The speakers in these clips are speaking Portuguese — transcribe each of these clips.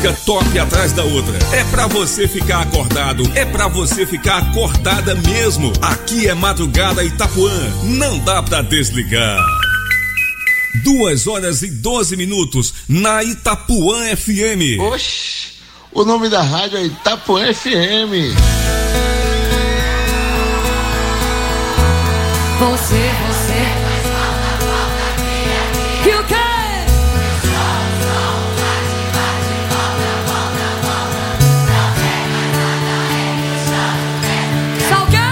música top atrás da outra. É pra você ficar acordado, é pra você ficar acordada mesmo. Aqui é Madrugada Itapuã, não dá pra desligar. 2h12 na Itapuã FM. Oxi, o nome da rádio é Itapuã FM. Você e o quê? Só o quê?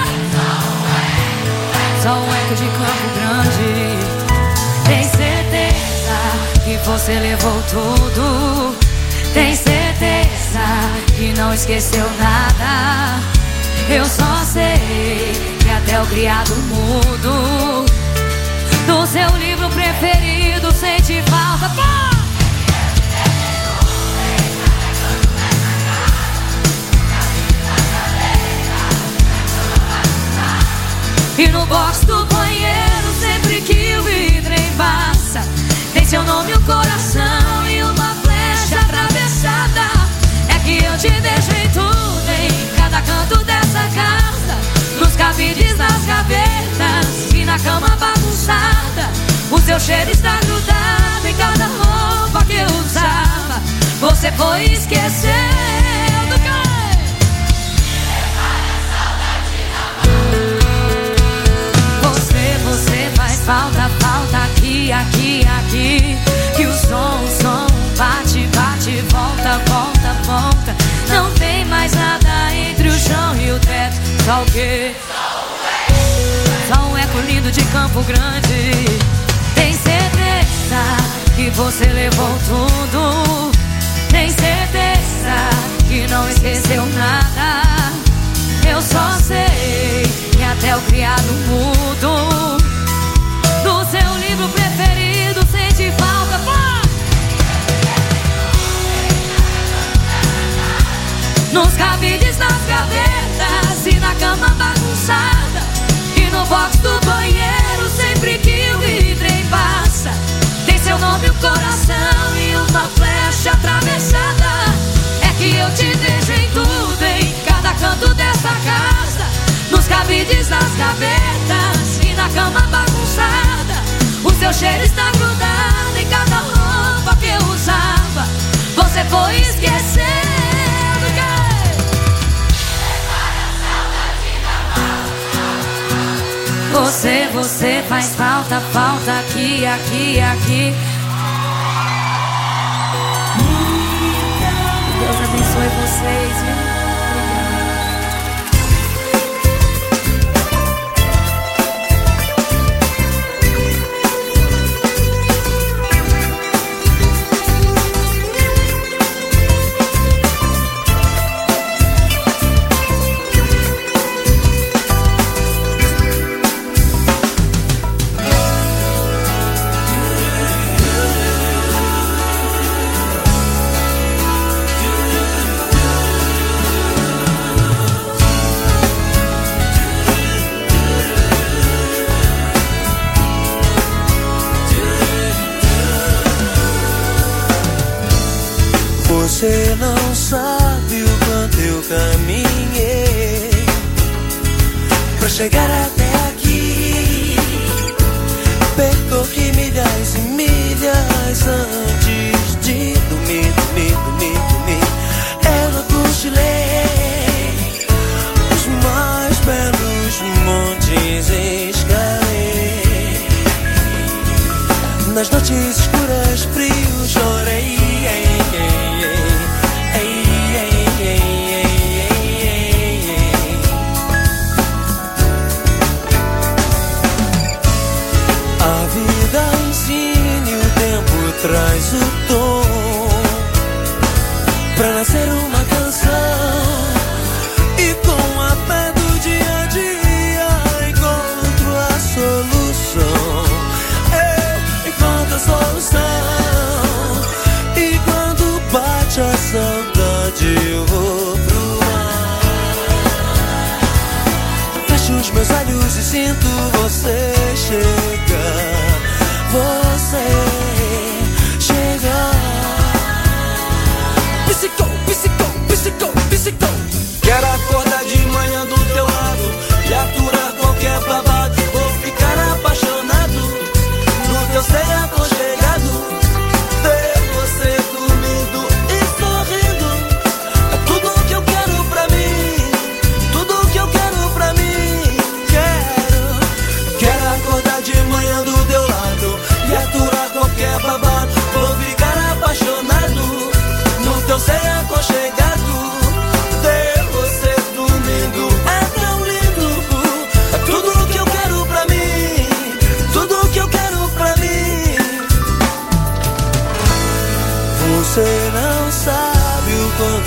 Só um eco de Campo Grande. Tem certeza que você levou tudo? Tem certeza que não esqueceu nada? Eu só sei que até o criado mudo do seu livro preferido sente falta. Pá! E no box do banheiro, sempre que o vidro embaça, tem seu nome, o coração e uma flecha atravessada. É que eu te deixei tudo em cada canto dessa casa, nos cabides, nas gavetas e na cama bagunçada. O seu cheiro está grudado em cada roupa que eu usava. Você foi esquecendo que você faz falta, falta aqui, aqui, aqui. Que o som bate, bate, volta, volta, volta. Não tem mais nada entre o chão e o teto. Só o quê? Só um eco lindo de Campo Grande. Tem certeza que você levou tudo? Tem certeza que não esqueceu nada? Eu só sei que até o criado mudo do seu livro preferido sente falta. Pá! Nos cabides, nas gavetas e na cama bagunçada. E no box do banheiro, sempre que o vidro passa, tem seu nome, o coração e uma flecha atravessada. É que eu te deixei tudo em cada canto dessa casa, nos cabides, nas gavetas e na cama bagunçada. O seu cheiro está grudado em cada roupa que eu usava. Você foi esquecendo que você faz falta, falta aqui, aqui, aqui. Deus abençoe vocês, viu? Você não sabe o quanto eu caminhei pra chegar até aqui. Percorri milhas e milhas antes de dormir. Eu cochilei os mais belos montes, escalei. Nas noites escuras, frio, chorei. A vida ensina e o tempo traz o tom pra nascer uma canção. E com a fé do dia a dia encontro a solução. Eu encontro a solução. E quando bate a saudade eu vou pro ar. Fecho os meus olhos e sinto você chegar. Você chegar.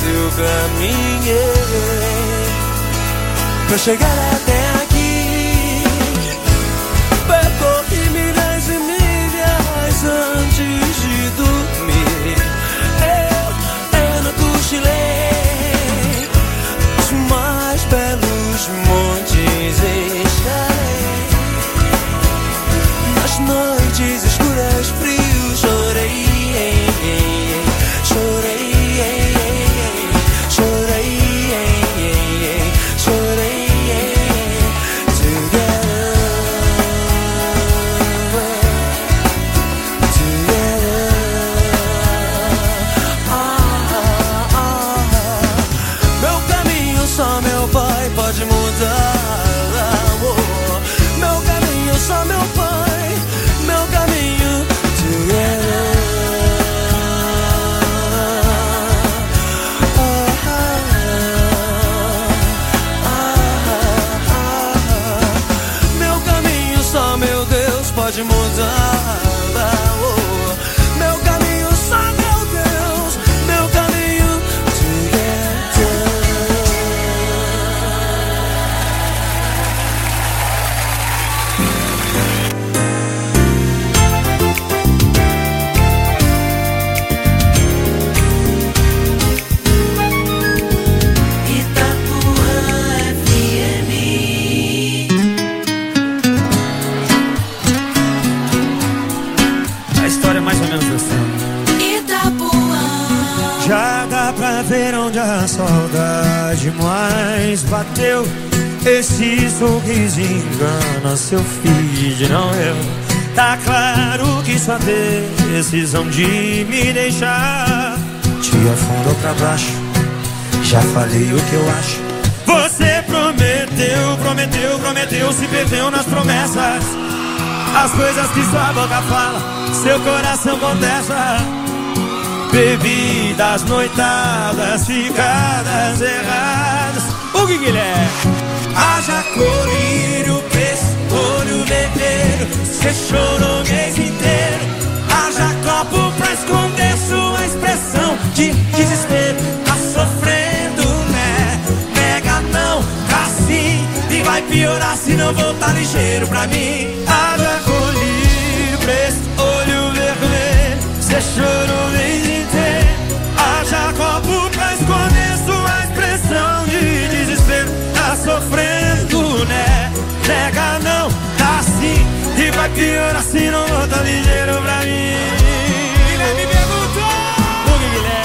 eu caminhei pra chegar até aqui. Percorri milhas e milhas antes de dormir. Eu não cochilei, os mais belos montes escalei. Nas noites escuras, frios, chorei. Ver onde a saudade mais bateu. Esse sorriso engana seu filho, não eu. Tá claro que sua decisão de me deixar te afundou pra baixo. Já falei o que eu acho. Você prometeu, prometeu, prometeu, se perdeu nas promessas. As coisas que sua boca fala, seu coração contesta. Bebidas, noitadas, ficadas erradas. O que Guilherme? Haja colírio, preço, olho vermelho. Cê chorou o mês inteiro. Haja copo pra esconder sua expressão de desespero. Tá sofrendo, né? Nega não, tá sim. E vai piorar se não voltar ligeiro pra mim. Haja colírio, preço, olho vermelho. Cê chorou o mês inteiro. Haja copo pra esconder sua expressão de desespero. Tá sofrendo, né? Nega não, tá sim. E vai piorar se não volta ligeiro pra mim. Guilherme perguntou. O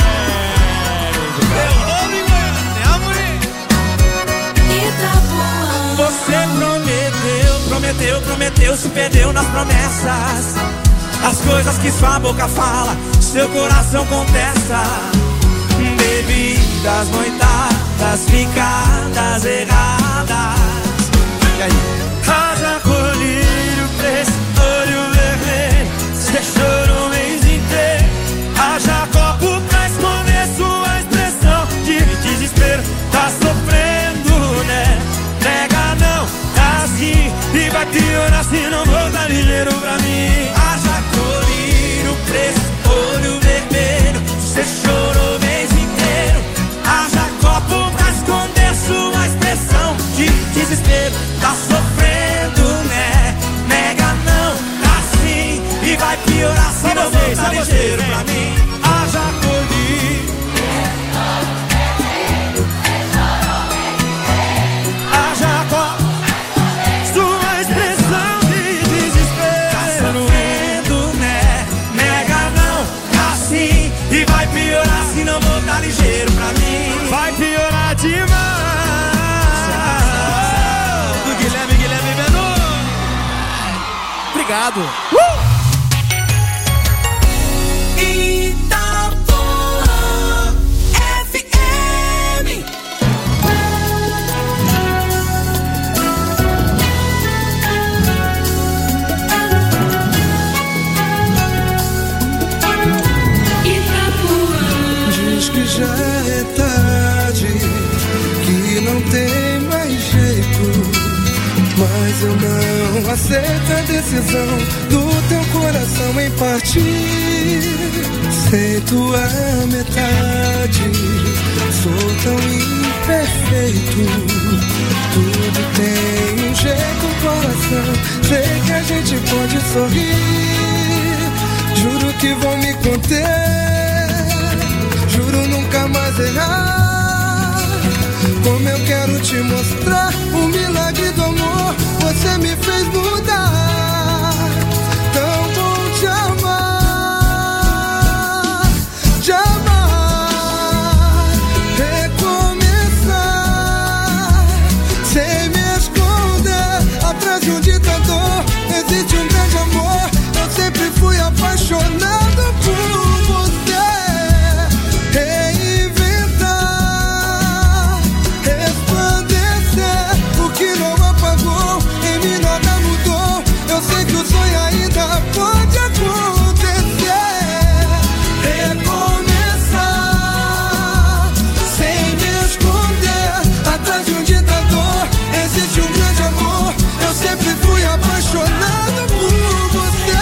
Guilherme. Você prometeu, prometeu, se perdeu nas promessas. As coisas que sua boca fala, seu coração contesta. Bebidas, noitadas, ficadas erradas. E aí? Haja colírio, preço, olho vermelho. Cê chorou o mês inteiro. Haja copo pra esconder sua expressão de desespero. Tá sofrendo, né? Nega não, tá assim. E vai piorar se não voltar ligeiro pra mim. Haja colírio, preço, olho vermelho. Cê chorou o mês inteiro. Haja copo pra esconder sua expressão de desespero. Tá sofrendo, né? Nega não, tá sim. E vai piorar se não voltar ligeiro pra mim. Haja colírio. Haja copo. Sua expressão de desespero. Tá sofrendo, né? Nega não, tá sim. E vai piorar se não voltar ligeiro pra mim. Vai piorar demais. Do Guilherme Benu. Obrigado. Itapuã FM. Diz que já é tarde, que não tem mais jeito, mas eu não aceito a decisão do teu coração em partir. Sem tua metade, jeito, tudo tem um jeito, coração. Sei que a gente pode sorrir, juro que vou me conter, juro nunca mais errar. Como eu quero te mostrar o milagre do amor, você me fez mudar. Tão bom te amar, te amar, recomeçar, sem me esconder atrás de um ditador. Existe um grande amor, eu sempre fui apaixonado por você. Reinventar, resplandecer, o que não apagou, em mim nada mudou. Eu sei que o sonho ainda pode acontecer. Recomeçar, sem me esconder atrás de um ditador. Existe um grande amor, eu sempre fui apaixonado por você.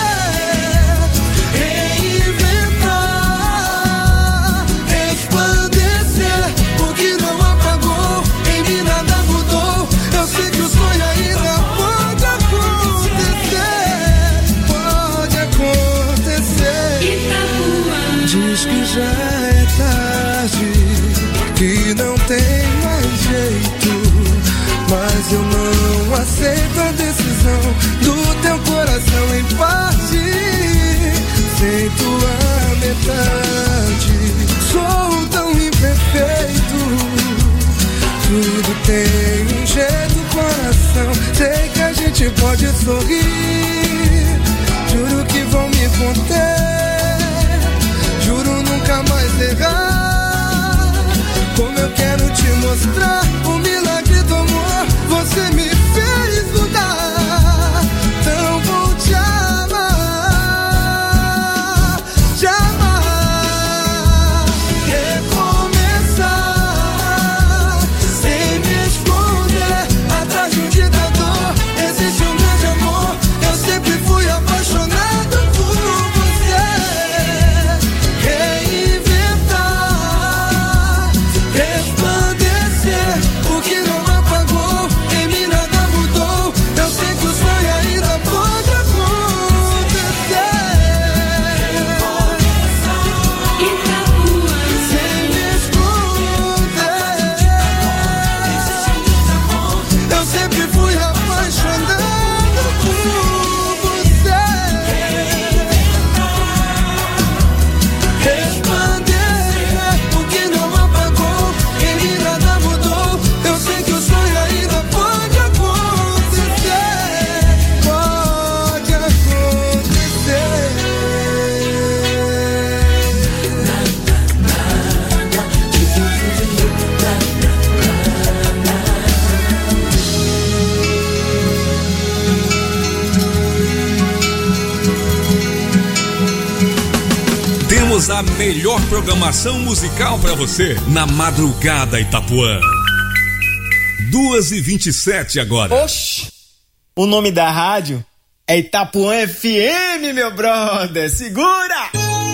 Reinventar, resplandecer, o que não apagou, em mim nada mudou. Eu sei que o sonho ainda pode acontecer, pode acontecer. Diz que já é tarde, que não tem mais jeito, mas eu não aceito a decisão do teu coração em parte, sem tua metade. Sou tão imperfeito, tudo tem um jeito, coração. Sei que a gente pode sorrir, juro que vou me conter, juro nunca mais errar. Como eu quero te mostrar o milagre do amor, você me fez mudar. Tão bom te amar, te amar, recomeçar, sem me esconder atrás de um ditador. Existe um grande amor, eu sempre fui apaixonado por você. Reinventar, resplandecer, o que não apagou, em mim nada mudou. Eu sei que o sonho ainda pode acontecer. Sem me esconder, eu sempre fui apaixonado por você. Resplandecer, o que não apagou, em mim nada mudou. Eu sei que o sonho ainda pode acontecer, pode acontecer. Temos a melhor programação musical para você na Madrugada Itapuã. 2h27 agora. Oxi! O nome da rádio é Itapuã FM, meu brother. Segura!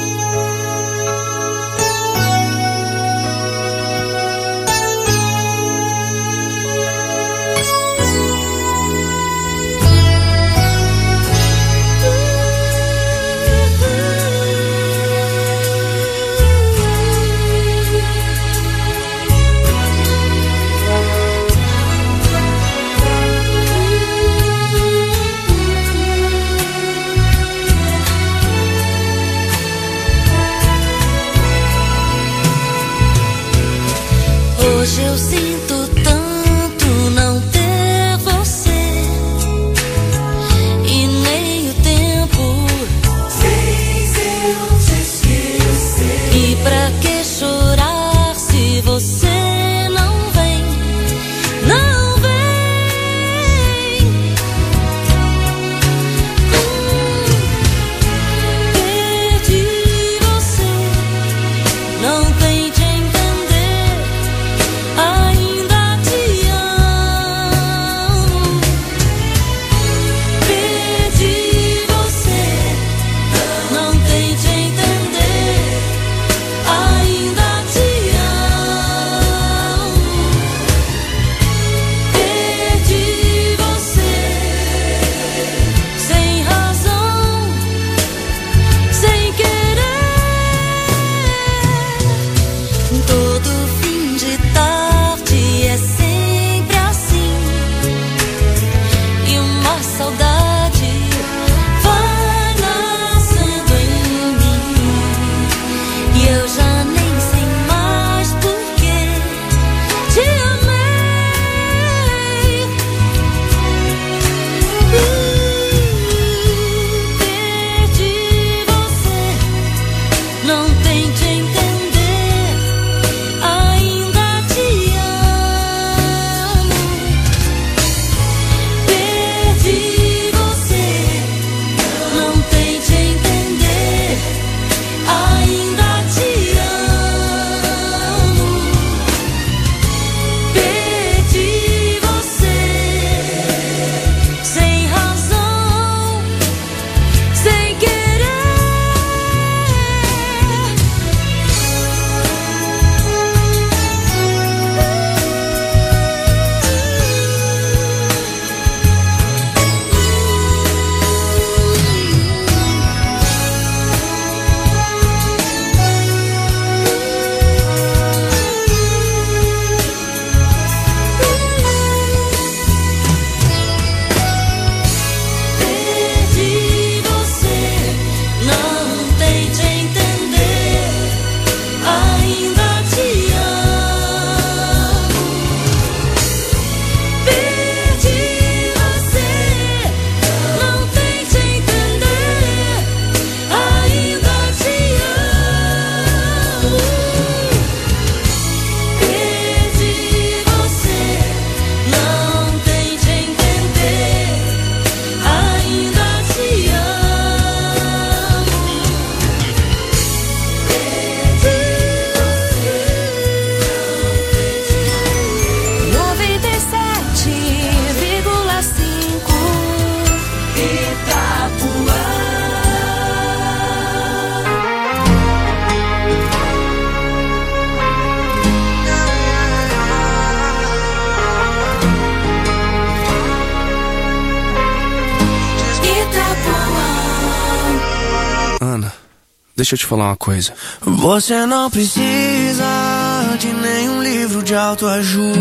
Hoje eu sinto tanto não ter você, e nem o tempo fez eu te esquecer. E pra que chorar se você não vem, não vem? Perdi você, não tente entender. Ainda deixa eu te falar uma coisa. Você não precisa de nenhum livro de autoajuda.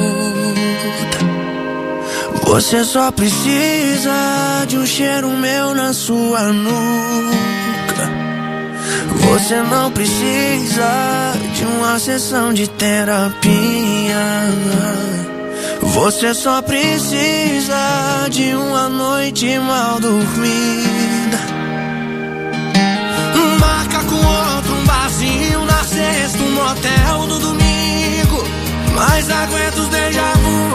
Você só precisa de um cheiro meu na sua nuca. Você não precisa de uma sessão de terapia. Você só precisa de uma noite mal dormida. Marca com outro um barzinho na sexta, um motel no domingo. Mas aguenta os déjà vu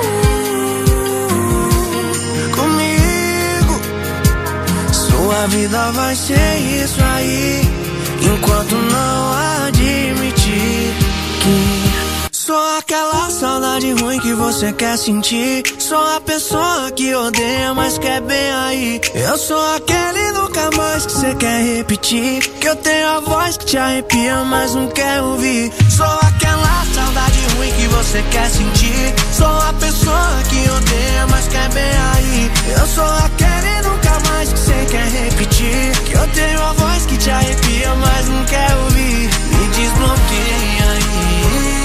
comigo. Sua vida vai ser isso aí, enquanto não admitir que sou aquela saudade ruim que você quer sentir. Sou a pessoa que odeia, mas quer bem aí. Eu sou aquele nunca mais que você quer repetir. Que eu tenho a voz que te arrepia, mas não quer ouvir. Sou aquela saudade ruim que você quer sentir. Sou a pessoa que odeia, mas quer bem aí. Eu sou aquele nunca mais que você quer repetir. Que eu tenho a voz que te arrepia, mas não quer ouvir. Me desbloqueia aí.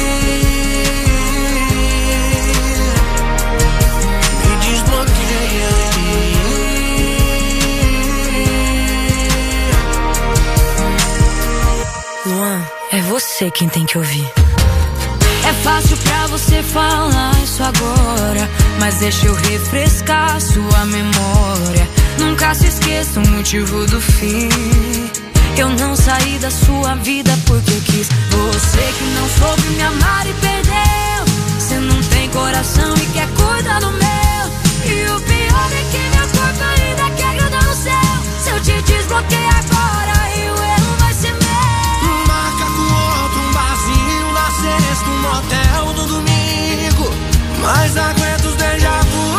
Luan, é você quem tem que ouvir. É fácil pra você falar isso agora, mas deixa eu refrescar sua memória. Nunca se esqueça o motivo do fim. Eu não saí da sua vida porque quis. Você que não soube me amar e perdeu. Você não tem coração e quer cuidar do meu. E o pior é que meu corpo ainda quer grudar no céu. Se eu te desbloqueei agora e o erro vai ser meu. Marca com outro um barzinho na sexta, um motel no domingo. Mas aguenta os déjà vu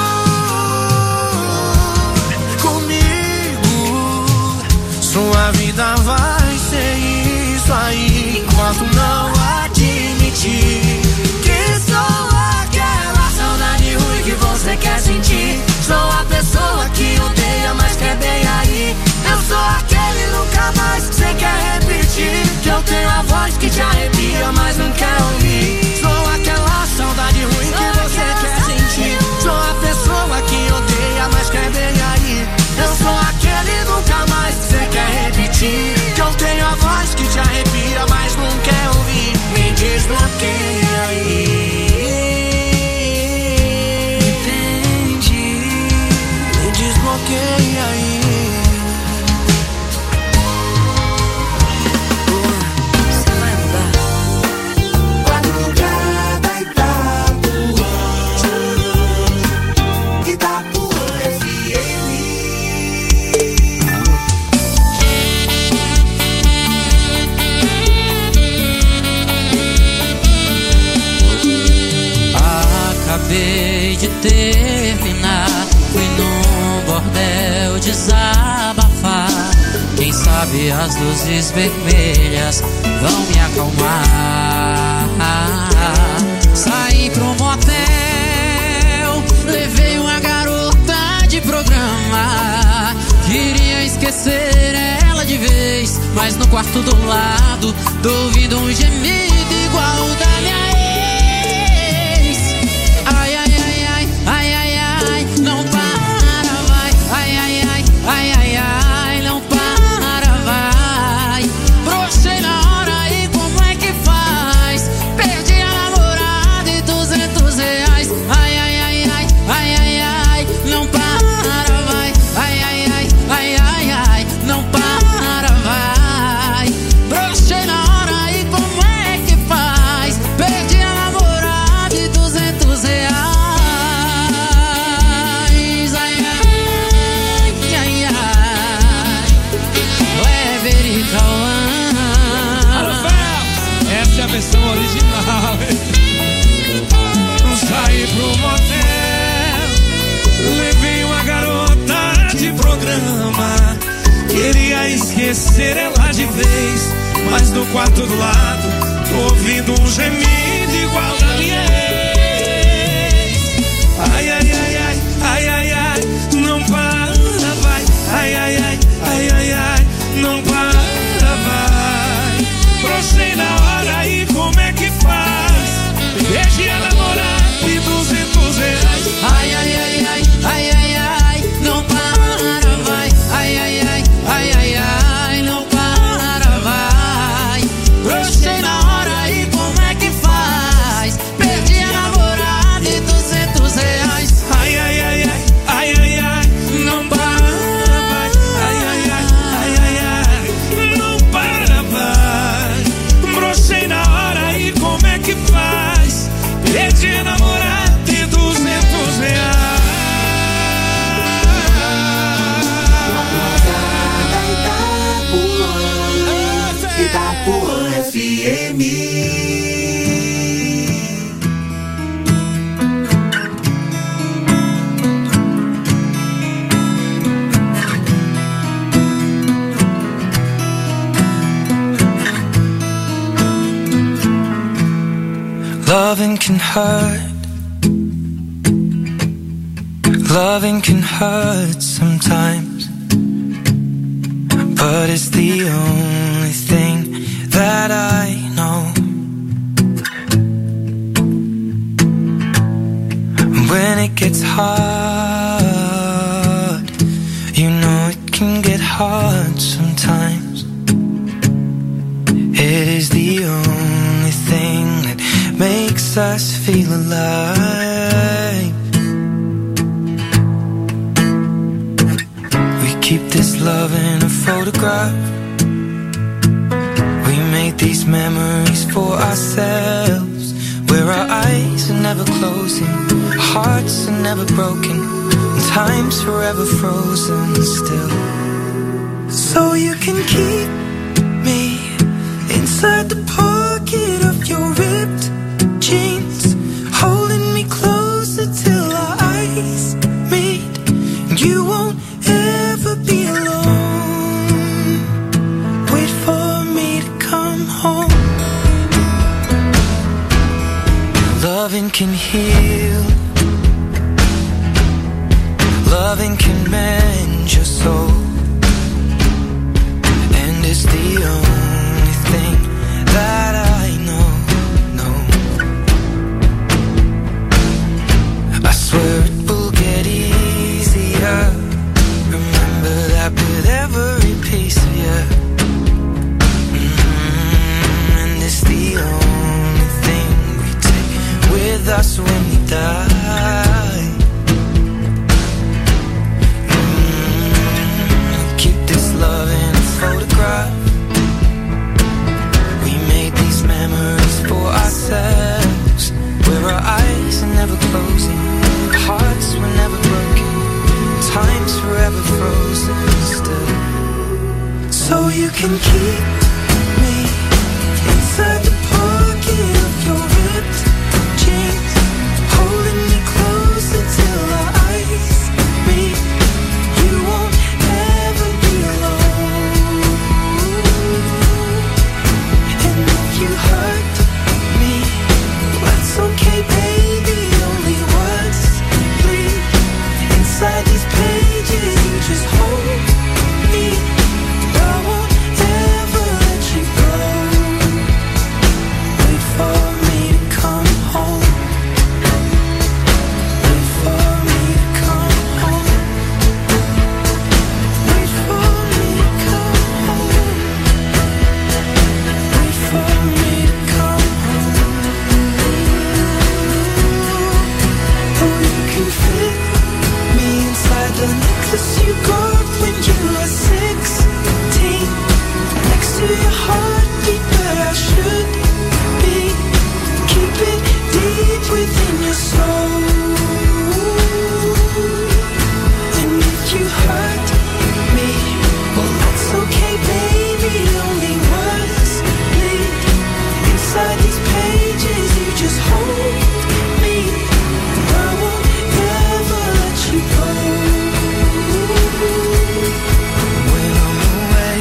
comigo. Sua vida vai ser isso aí, enquanto não admitir que sou aquela saudade ruim que você quer sentir. Sou a pessoa que odeia, mas quer bem aí. Eu sou aquele nunca mais que você quer repetir. Que eu tenho a voz que te arrepia, mas não quer ouvir. Sou aquela saudade ruim que você quer sentir. Sou a pessoa que odeia, mas quer bem aí. Eu sou aquele nunca mais que você quer repetir. Que eu tenho a voz que te arrepia, mas não quer ouvir. Me desbloqueia aí. Desbloqueia aí. Você vai mudar. Madrugada Itapuã FM. Acabei de terminar, fui num bordel desabafar. Quem sabe as luzes vermelhas vão me acalmar. Saí pro motel, levei uma garota de programa. Queria esquecer ela de vez, mas no quarto do lado tô ouvindo um gemido igual o da minha ex. Ai, ai, ai, ai, ai, ai, ai, não para, vai. Ai, ai, ai, ai, ai, ai, não para, vai. Brochei na hora e como é que faz? Perdi a namorada e R$200. Ai, ai, ai, ai, ai, ai, ai, não para, vai. Ai, ai, ai, ai, ai, ai, não para, vai. Brochei na hora e como é que faz? Perdi a namorada e R$200. Ai, ai, ai, ai. Weber e Cauã. Alô, Fel, essa é a versão original. Saí pro motel, levei uma garota de programa. Queria esquecer ela de vez, mas no quarto do lado tô ouvindo um gemido igual da minha ex. Ai, ai, ai, ai, ai, ai, ai, não para, vai. Ai, ai, ai, ai, ai, ai, não para, vai. de namorado e R$200. Itapuã FM. Loving can hurt. Loving can hurt sometimes, but it's the only thing that I know. When it gets hard, you know it can get hard sometimes. It is the only thing that makes us feel alive. We keep this love in a photograph. We make these memories for ourselves, where our eyes are never closing, hearts are never broken, and time's forever frozen still. So you can keep me inside the pocket of your ripped jeans, holding me closer till our eyes meet, and you won't ever be alone. Wait for me to come home. Loving can heal, loving can mend your soul, and it's the only thing that I know. I swear it will get easier. Remember that with every piece of you. And it's the only thing we take with us when we die. Keep this love in a photograph. We made these memories for ourselves, where our eyes are never closing, hearts were never broken, time's forever frozen still. So you can keep me inside the pocket of your ripped jeans, holding me closer till our eyes meet. You won't ever be alone. And if you hurt me, that's okay, baby. Only words bleed inside these pages. You just hold me. I won't ever let you go. Wait for me to come home. Wait for me to come home. Wait for me to come home. Wait for me to come home. Oh, you can fit me inside the necklace you got when you were 16, next to your heartbeat where I should be. Keep it deep within your soul. And if you hurt me, well, that's okay, baby. Only words bleed inside these pages. You just hold me. I won't ever let you go. When I'm away,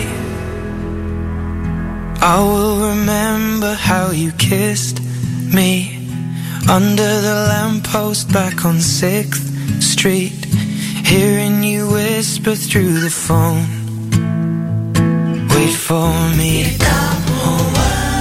I will remember how you kissed me under the lamppost back on 6th Street, hearing you whisper through the phone. Wait for me to come home.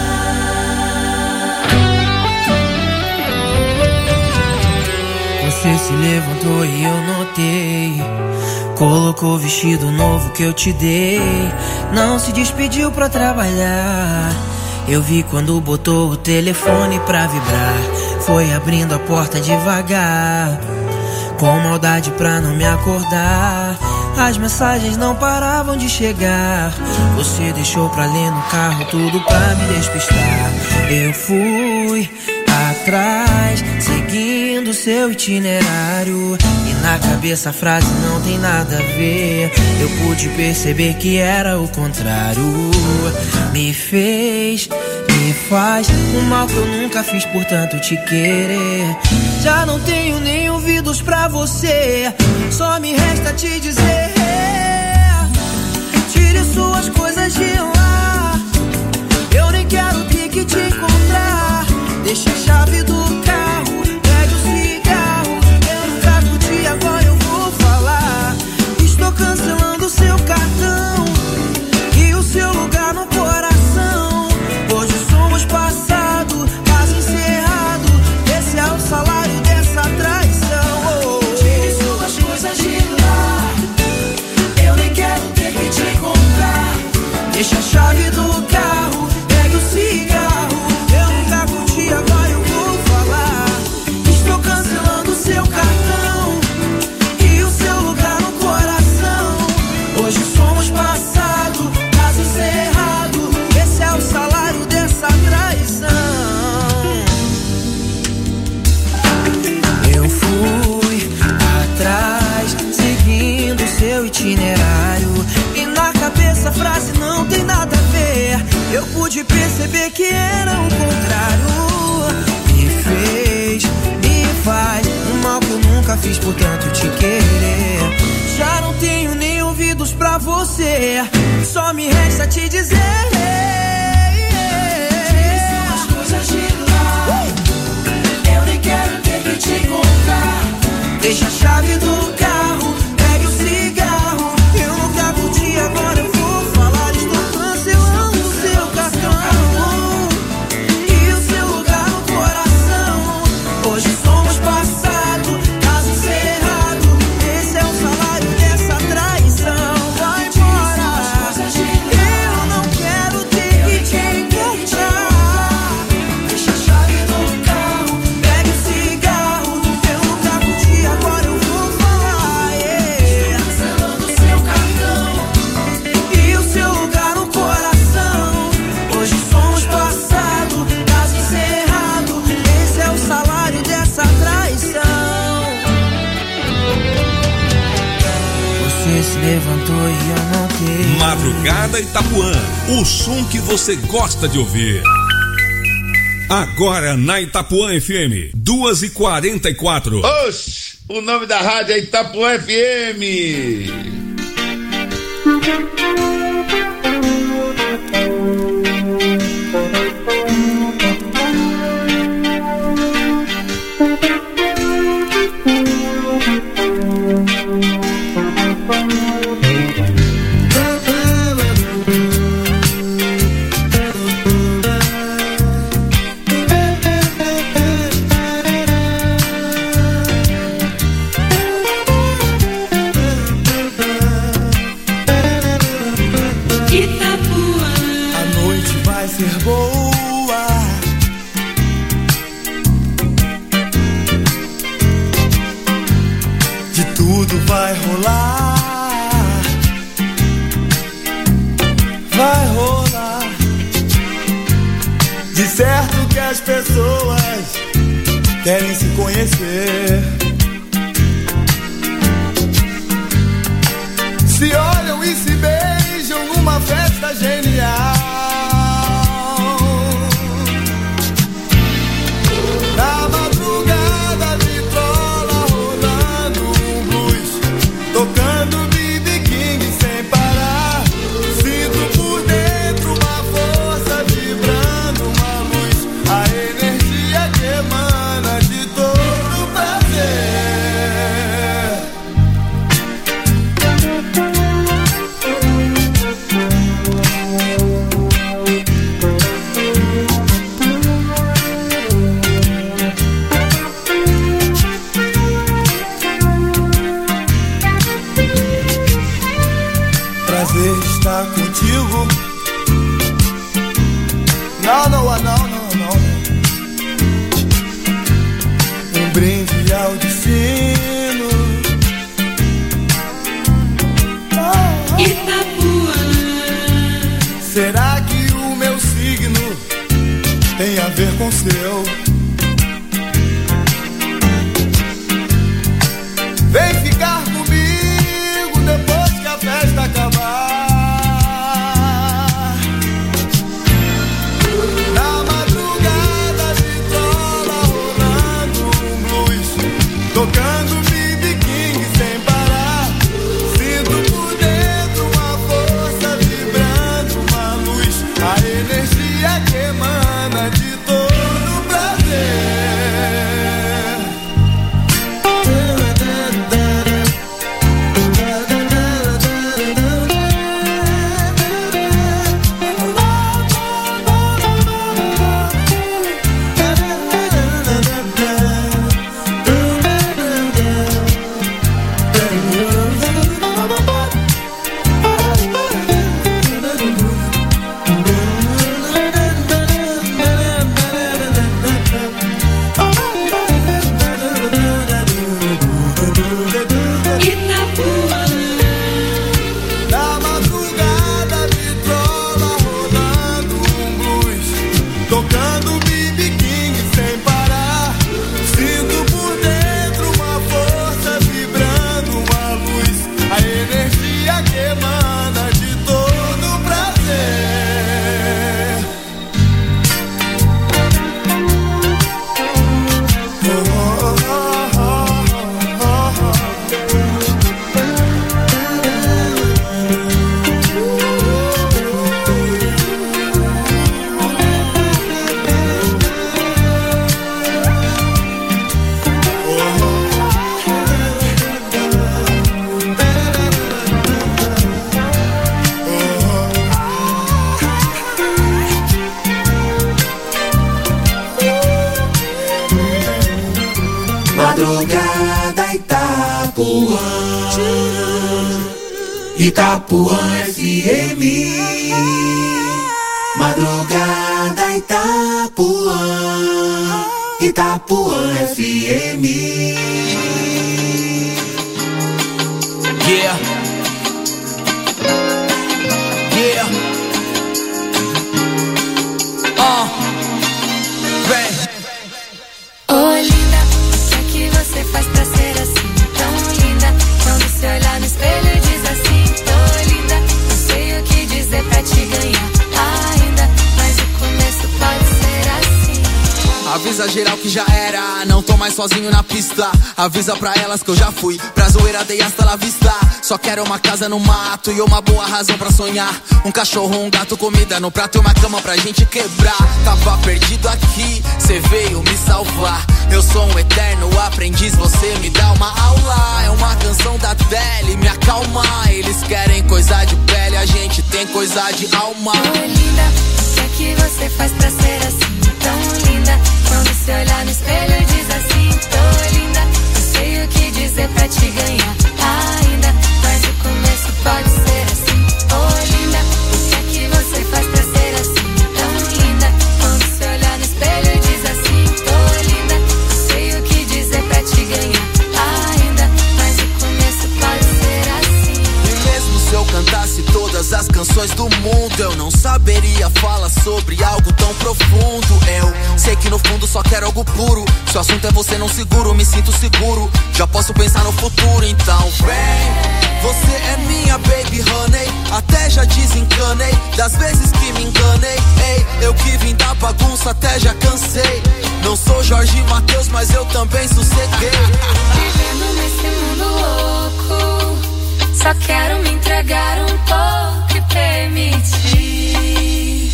Você se levantou e eu notei, colocou o vestido novo que eu te dei, não se despediu pra trabalhar. Eu vi quando botou o telefone pra vibrar, foi abrindo a porta devagar, com maldade pra não me acordar. As mensagens não paravam de chegar, você deixou pra ler no carro tudo pra me despistar. Eu fui atrás, seguindo seu itinerário. E na cabeça a frase não tem nada a ver. Eu pude perceber que era o contrário. Me fez, me faz um mal que eu nunca fiz por tanto te querer. Já não tenho nem ouvidos pra você, só me resta te dizer: tire suas coisas de lá. Eu nem quero ter que te encontrar. Deixa a chave do carro, pegue o cigarro. Eu nunca curti, agora eu vou falar. Estou cancelando seu cartão e o seu lugar no coração. Hoje somos passado, caso encerrado. Esse é o salário dessa traição. Tire suas coisas de lá. Eu nem quero ter que te encontrar. Deixa a chave do carro, pegue o cigarro. Eu nunca curti, agora eu vou falar. Estou cancelando seu cartão e o seu lugar no coração. Hoje somos passado, caso encerrado. Esse é o salário dessa traição. Eu fui atrás, seguindo seu itinerário. E na cabeça a frase não tem nada a ver. Eu pude perceber que era o contrário. Me fez, me faz um mal que eu nunca fiz por tanto te querer. Já não tenho nem ouvidos pra você, só me resta te dizer: tire suas coisas de lá. Eu nem quero ter que te encontrar. deixa a chave do carro, pegue o cigarro. Eu nunca curti, agora eu vou falar. Estou cancelando o seu cartão e o seu lugar no coração. Hoje somos passado, caso encerrado. Esse é o salário dessa traição. Vai embora, eu não quero ter que te encontrar. Deixa a chave do carro, Pegue o cigarro. Eu nunca curti, agora eu vou falar. cancelando seu cartão E o seu lugar no coração. Hoje somos passado, caso encerrado. Esse é o salário dessa traição. Você se levantou e eu não tenho. Madrugada Itapuã, o som que você gosta de ouvir. Agora na Itapuã FM, 2h44. Oxe, o nome da rádio é Itapuã FM. A noite vai ser boa. De tudo vai rolar. Vai rolar. De certo que as pessoas querem se conhecer. Se olham e se beijam numa festa genial. Na madrugada vitrola rolando um blues, tocando B.B. King sem parar. Sinto por dentro uma força vibrando, uma luz, a energia que emana de todo prazer. Prazer estar contigo. Não, não, não, não, não. Um brinde ao destino. Será que o meu signo tem a ver com o seu? tocando BB King sem parar. Sinto por dentro uma força vibrando, uma luz, a energia que emana de todo prazer. Madrugada Itapuã, Itapuã FM. Madrugada Itapuã, Itapuã FM. Yeah. Yeah. Vem. Oi, linda, o que é que você faz pra ser assim tão linda? Quando se olhar no espelho e diz assim, tô linda. Não sei o que dizer pra te ganhar ainda, mas o começo pode ser assim. Avisa geral que já era, não tô mais sozinho na pista. Avisa pra elas que eu já fui pra zoeira, dei hasta la vista. Só quero uma casa no mato e uma boa razão pra sonhar. Um cachorro, um gato, comida no prato e uma cama pra gente quebrar. Tava perdido aqui, cê veio me salvar. Eu sou um eterno aprendiz, você me dá uma aula. É uma canção da Adele, me acalma. Eles querem coisa de pele, a gente tem coisa de alma. Oi, linda, o que é que você faz pra ser assim tão linda? Quando se olhar no espelho e diz assim, tô linda. Não sei o que dizer pra te ganhar ainda, mas o começo pode ser assim. Oi, linda, o que é que você faz pra ser assim tão linda? Quando se olhar no espelho e diz assim, tô linda. Não sei o que dizer pra te ganhar ainda, mas o começo pode ser assim. E mesmo se eu cantasse todas as canções do mundo, eu não saberia falar sobre algo tão profundo. Eu sei que no fundo só quero algo puro. Se o assunto é você, não seguro, me sinto seguro. Já posso pensar no futuro, então vem. Você é minha baby honey, até já desencanei das vezes que me enganei. Ei, eu que vim da bagunça, até já cansei. Não sou Jorge Mateus, mas eu também sosseguei. Vivendo nesse mundo louco, só quero me entregar um pouco e permitir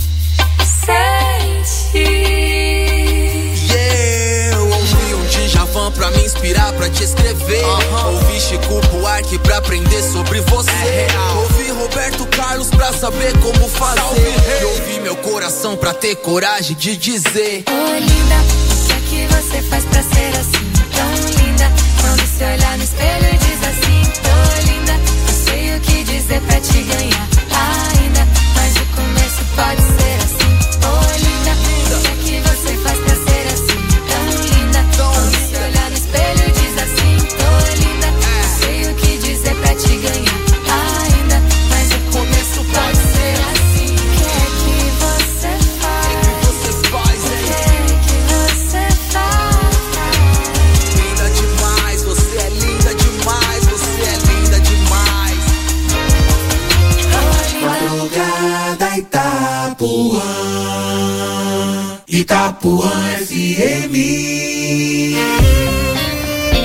sentir. Yeah, eu ouvi um Djavan pra me inspirar, pra te escrever. Ouvi Chico Buarque pra aprender sobre você. Ouvi Roberto Carlos pra saber como fazer. E ouvi meu coração pra ter coragem de dizer: Oi, linda, o que é que você faz pra ser assim tão linda? Quando se olhar no espelho e diz assim, tô linda. Não sei o que dizer pra te ganhar ainda, mas o começo pode ser assim. Oi, linda, o que é que você faz pra ser assim tão linda? Quando se olhar no espelho e diz assim, tô linda. Não sei o que dizer pra te ganhar ainda, mas o começo pode ser assim. O que é que você faz? O que você faz? linda demais, você é linda demais, você é linda demais. Madrugada Itapuã, Itapuã FM.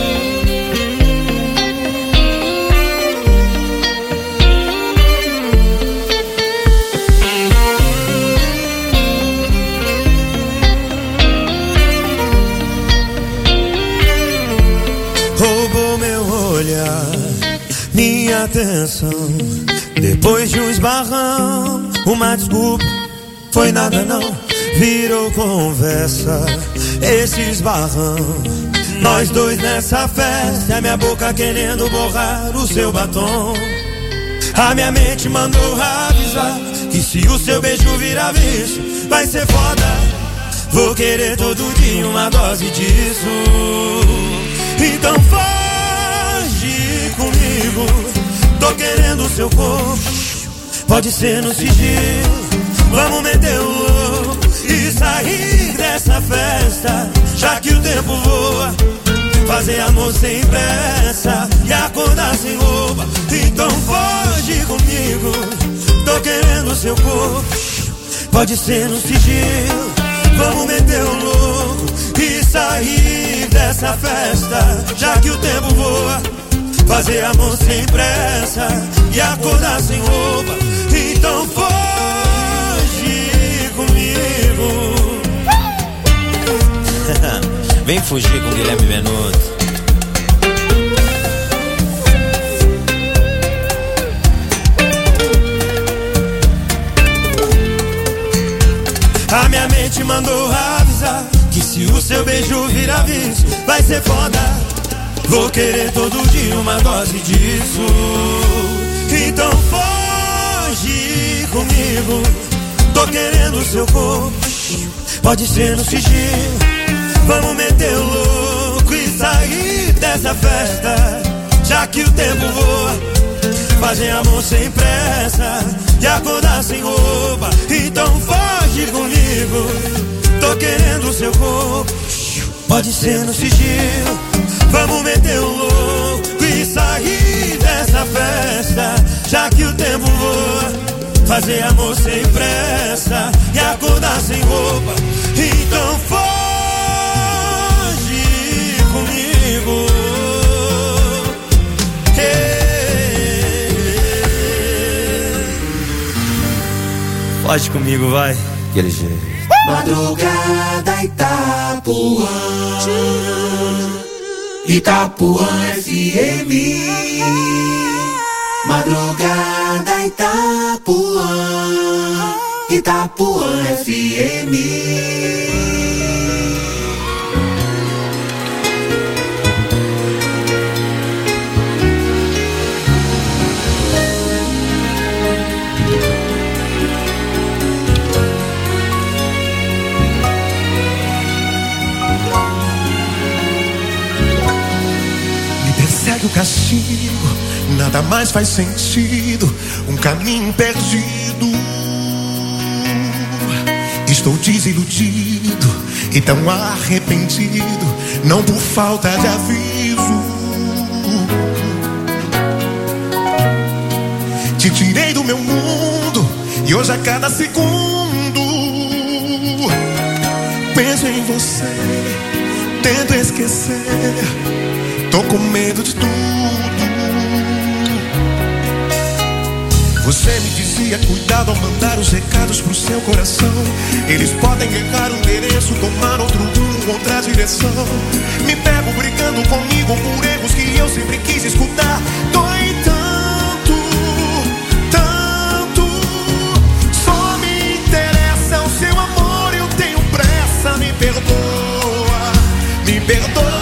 atenção. Depois de um esbarrão, uma desculpa foi nada não, virou conversa esse esbarrão. Nós dois nessa festa, a minha boca querendo borrar o seu batom. A minha mente mandou avisar que se o seu beijo virar vício, vai ser foda. Vou querer todo dia uma dose disso. Então foge comigo, tô querendo o seu corpo. Pode ser no sigilo, vamos meter o louco e sair dessa festa, já que o tempo voa. Fazer amor sem pressa e acordar sem roupa. Então foge comigo, tô querendo o seu corpo. Pode ser no sigilo, vamos meter o louco e sair dessa festa, já que o tempo voa. Fazer amor sem pressa e acordar sem roupa. Então foge comigo. Vem fugir com Guilherme Benuto. A minha mente mandou avisar que se o seu beijo virar vício, vai ser foda. Vou querer todo dia uma dose disso. Então foge comigo, tô querendo o seu corpo. Pode ser no sigilo, vamos meter o louco e sair dessa festa, já que o tempo voa. Fazer amor sem pressa e acordar sem roupa. Então foge comigo, tô querendo o seu corpo. Pode ser no sigilo, vamos meter o louco e sair dessa festa, já que o tempo voa. Fazer amor sem pressa e acordar sem roupa. Então foge comigo. Foge comigo, vai. Aquele jeito. Madrugada Itapuã, Itapuã FM. Madrugada Itapuã, Itapuã FM. O castigo, nada mais faz sentido, um caminho perdido. Estou desiludido e tão arrependido, não por falta de aviso. Te tirei do meu mundo e hoje a cada segundo penso em você, tento esquecer. Tô com medo de tudo. Você me dizia cuidado ao mandar os recados pro seu coração. Eles podem errar o endereço, tomar outro rumo, outra direção. Me pego brigando comigo por erros que eu sempre quis escutar. Dói tanto, tanto. Só me interessa o seu amor, eu tenho pressa. Me perdoa, me perdoa.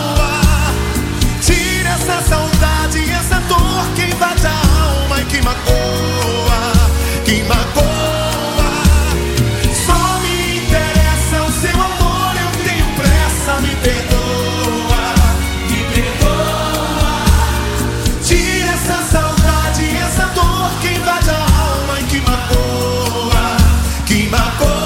Essa saudade, essa dor que invade a alma e que magoa, que magoa. Só me interessa o seu amor, eu tenho pressa. Me perdoa, me perdoa. Tira essa saudade, essa dor que invade a alma e que magoa, que magoa.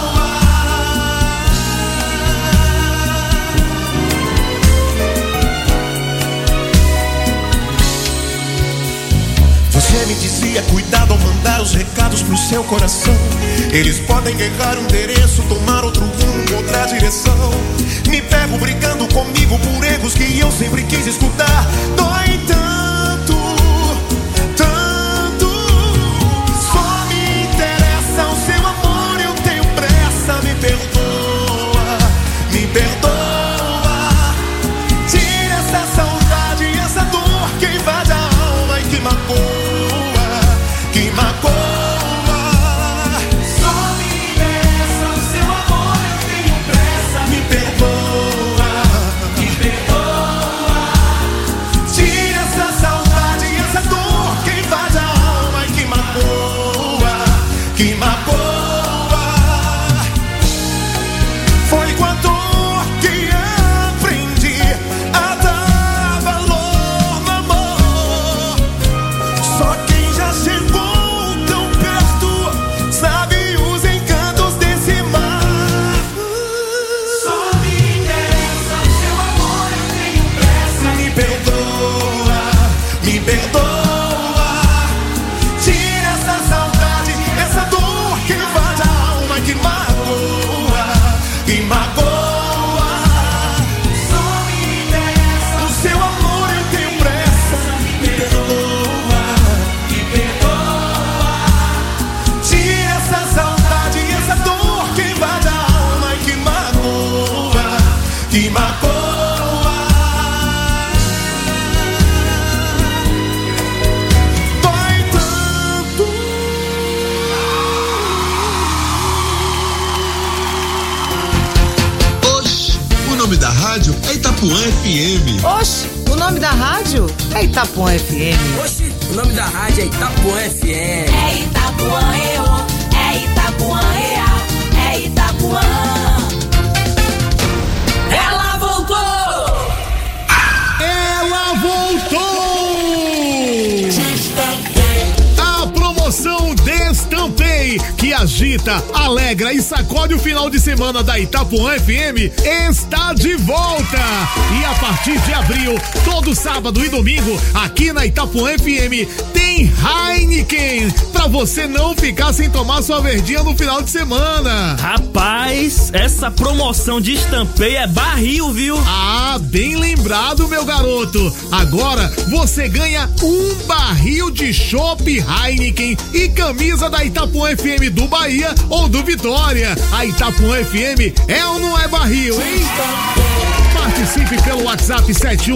Você me dizia cuidado ao mandar os recados pro seu coração. Eles podem errar o endereço, tomar outro rumo, outra direção. Me pego brigando comigo por erros que eu sempre quis escutar. Dói tanto, tanto. Só me interessa o seu amor, eu tenho pressa. Me perdoa, me perdoa. Tira essa saudade, essa dor que invade a alma e que magoa. que magoa. Dói tanto. Oxe, o nome da rádio é Itapuã FM. Oxe, o nome da rádio é Itapuã FM. Oxe, o nome da rádio é Itapuã FM. É Itapuã, é Itapuã, é Itapuã. Ela voltou! Ela voltou! A promoção Destampei, que agita, alegra e sacode o final de semana da Itapuã FM, está de volta. E a partir de abril, todo sábado e domingo, aqui na Itapuã FM, tem Heineken, pra você não ficar sem tomar sua verdinha no final de semana. Rapaz, essa promoção de Estampei é barril, viu? Ah, bem lembrado, meu garoto. Agora você ganha um barril de chopp Heineken e camisa da Itapuã FM do Bahia ou do Vitória. A Itapuã FM é ou não é barril, hein? Participe pelo WhatsApp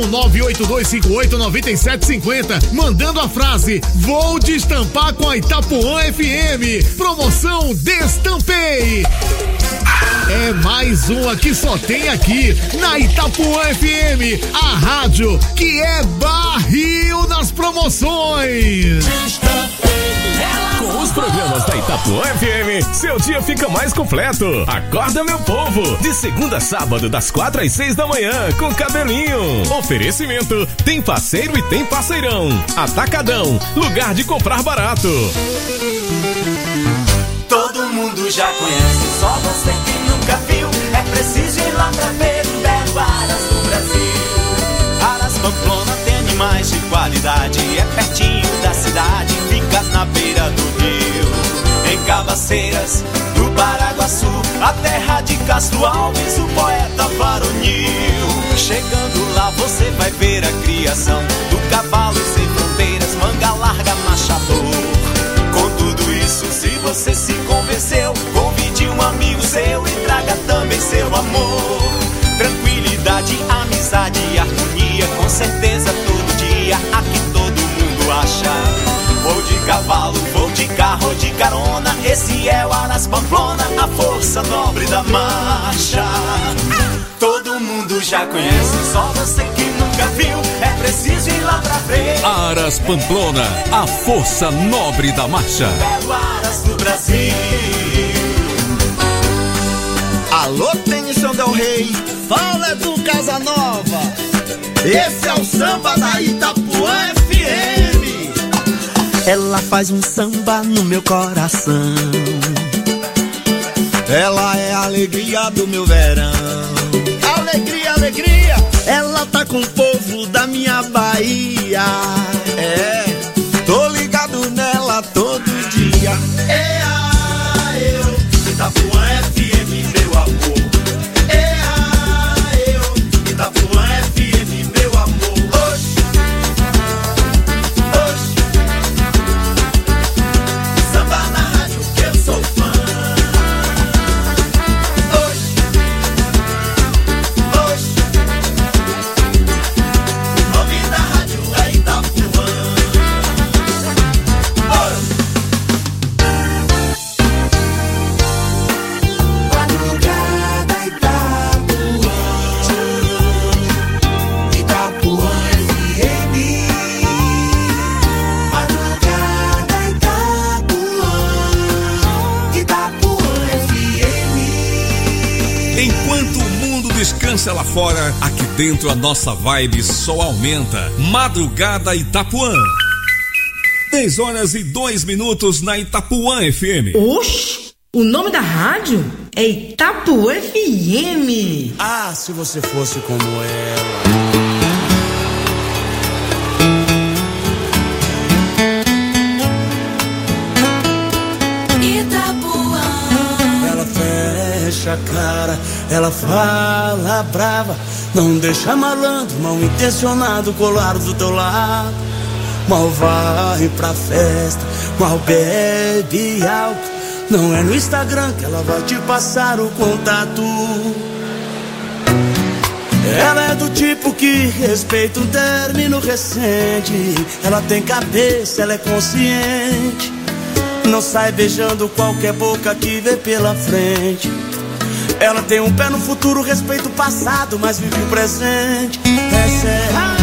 71982589750, mandando a frase: vou destampar com a Itapuã FM. Promoção Destampei. É mais uma que só tem aqui na Itapuã FM, a rádio que é barril nas promoções. Com os programas da Itapuã FM, seu dia fica mais completo. Acorda, meu povo, de segunda a sábado, das 4 às 6 da manhã, com Cabelinho. Oferecimento: tem parceiro e tem parceirão. Atacadão, lugar de comprar barato. Todo mundo já conhece, só você que nunca viu. É preciso ir lá pra ver o belo Aras do Brasil. Aras Pamplona tem animais de qualidade, é pertinho da cidade, fica na beira do rio. Em Cabaceiras, do Paraguaçu, a terra de Castro Alves, o poeta varonil. Chegando lá você vai ver a criação do cavalo sem fronteiras, manga larga, machador. Com tudo isso, se você se convenceu, convide um amigo seu e traga também seu amor. Tranquilidade, amizade e harmonia, com certeza todo dia, aqui todo mundo acha. Vou de cavalo, vou de carro ou de carona, esse é o Aras Pamplona, a força nobre da marcha. Todo mundo já conhece, só você que nunca viu, é preciso ir lá pra ver. Aras Pamplona, a força nobre da marcha. Belo Aras do Brasil. Alô, Tennyson Del Rey, fala do Casanova. Esse é o samba da Itapuã FM. Ela faz um samba no meu coração. Ela é a alegria do meu verão. Alegria, alegria. Ela tá com o povo da minha Bahia. É, tô ligado nela todo dia. Eu, Itapuã FM, meu amor. Eu, Itapuã FM, meu amor. Oxe, oxe. Samba na rádio que eu sou fã. Oxe, oxe. O nome da rádio é Itapuã. Madrugada Itapuã, Itapuã FM. Madrugada Itapuã, Itapuã FM. Enquanto o mundo descansa lá fora, aqui dentro a nossa vibe só aumenta. Madrugada Itapuã. 10h02 na Itapuã FM. Oxe, o nome da rádio é Itapuã FM. Ah, se você fosse como ela. Itapuã. Ela fecha a cara, ela fala brava, não deixa malandro, mal intencionado colar do teu lado. Mal vai pra festa, mal bebe álcool. Não é no Instagram que ela vai te passar o contato. Ela é do tipo que respeita um término recente. Ela tem cabeça, ela é consciente. Não sai beijando qualquer boca que vê pela frente. Ela tem um pé no futuro, respeita o passado, mas vive o presente. Essa é a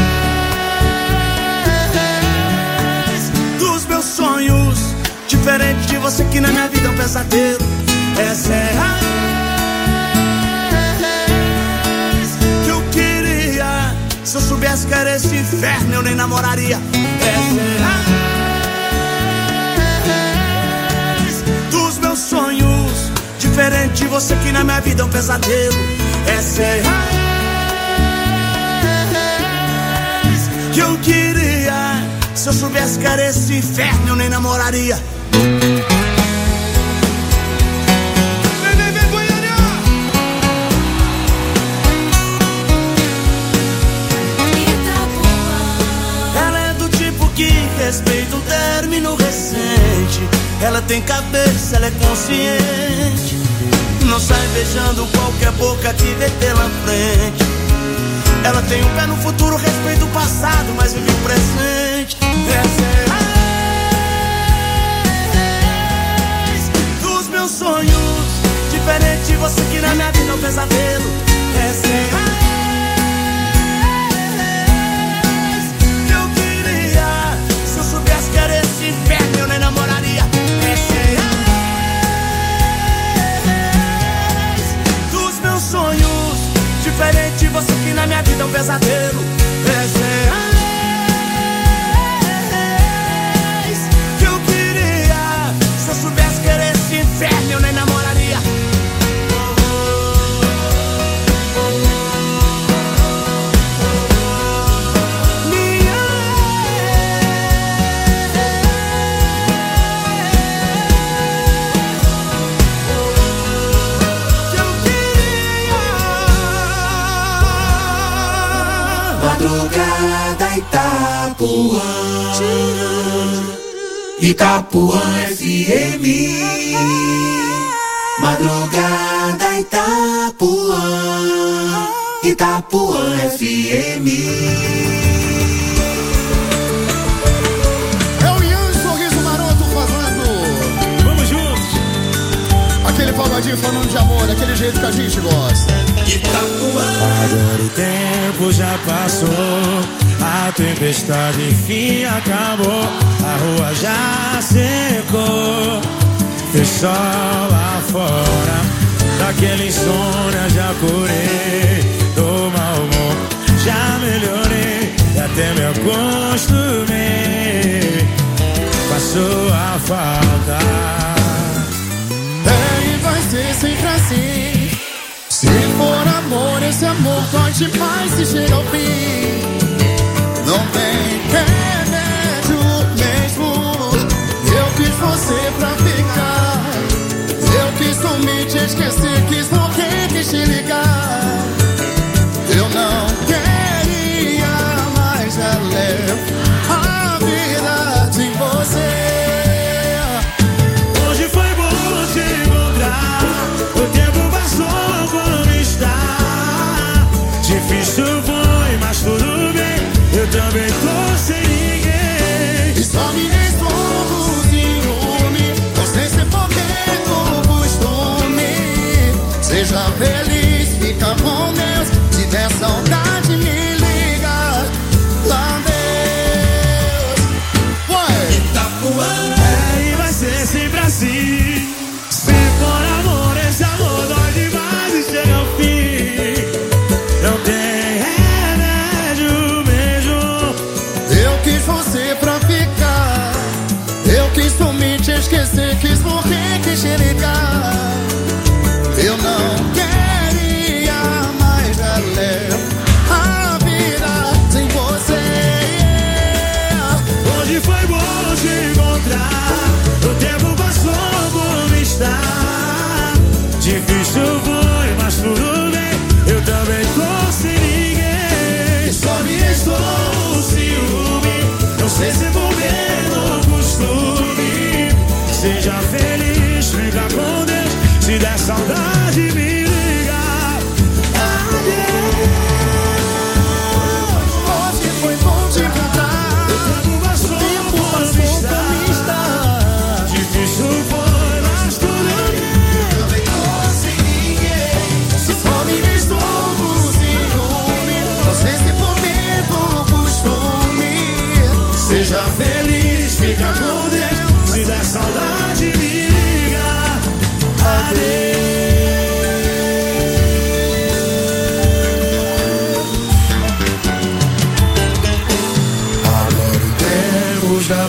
raiz dos meus sonhos, diferente de você que na minha vida é um pesadelo. Essa é a raiz que eu queria. Se eu soubesse que era esse inferno, eu nem namoraria. Essa é a raiz dos meus sonhos, diferente de você que na minha vida é um pesadelo. Essa é a raiz que eu queria. Se eu soubesse que era esse inferno, eu nem namoraria. Ela é do tipo que respeita um término recente. Ela tem cabeça, ela é consciente. Não sai beijando qualquer boca que vê pela frente. Ela tem um pé no futuro, respeita o passado, mas vive o presente. Essa é a raiz dos meus sonhos, diferente de você que na minha vida é um pesadelo. Essa é a raiz que eu queria. Se eu soubesse que era esse inferno, eu nem namoraria. Essa é a raiz dos meus sonhos, diferente de você que na minha vida é um pesadelo. Essa é a raiz que eu queria. Se eu soubesse que era esse inferno, eu nem namoraria. Madrugada Itapuã, Itapuã FM. Madrugada Itapuã, Itapuã FM. É o Ian Sorriso Maroto falando. Vamos juntos. Aquele pagodinho falando de amor, daquele jeito que a gente gosta. Agora o tempo já passou, a tempestade enfim acabou, a rua já secou, tem sol lá fora, daquele insônia já curei, do mau humor já melhorei, e até me acostumei, passou a falta. É, e vai ser sempre assim. Se for amor, esse amor pode mais se chega ao fim. Não tem remédio mesmo. Eu quis você pra ficar. Eu quis sumir, te esquecer, quis morrer, quis te ligar. Eu não queria mais levar a vida de você. Hoje foi bom te encontrar, o tempo passou. Difícil foi, mas tudo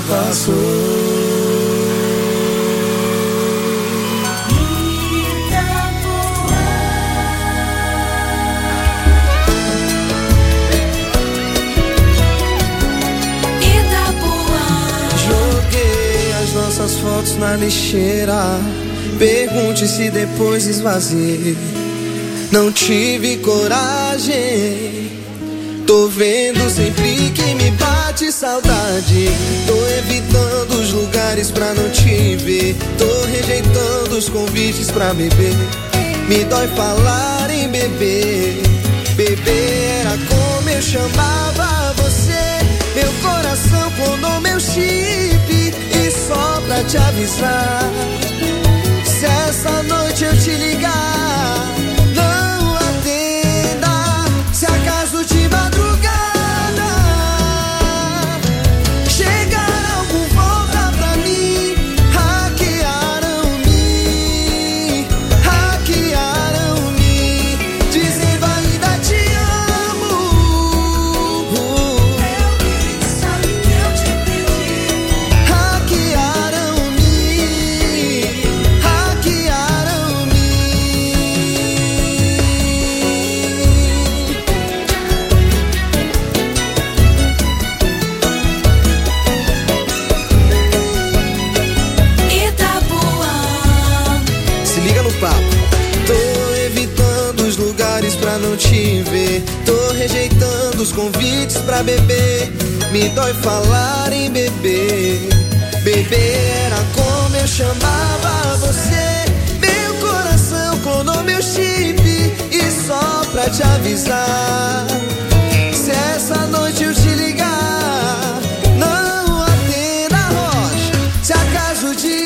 passou. Nossas fotos na lixeira, pergunte se depois esvaziei. Não tive coragem. Tô vendo sempre que me bate saudade. Tô evitando os lugares pra não te ver. Tô rejeitando os convites pra beber. Me dói falar em beber. Beber era como eu chamava você. Meu coração clonou meu chip. E só pra te avisar, se essa noite eu te ligar, não atenda. Se acaso de madrugada chegar algum volta pra mim, hackearam-me, dizendo ainda te amo. Alguém sabe que eu te perdi. Pra não te ver, tô rejeitando os convites pra beber. Me dói falar em beber. Beber era como eu chamava você. Meu coração clonou meu chip. E só pra te avisar, se essa noite eu te ligar, não atenda, Rocha. Se acaso de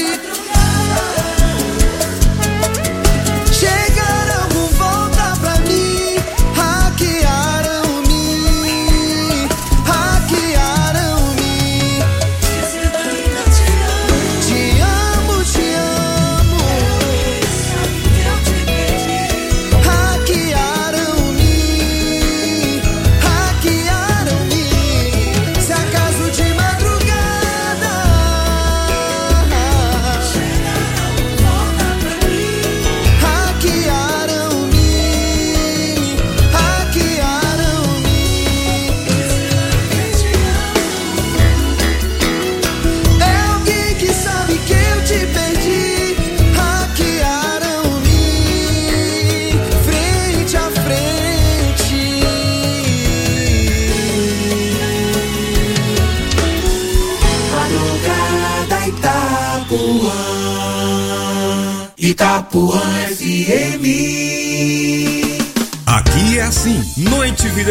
Itapuã FM. Aqui é assim, noite virando.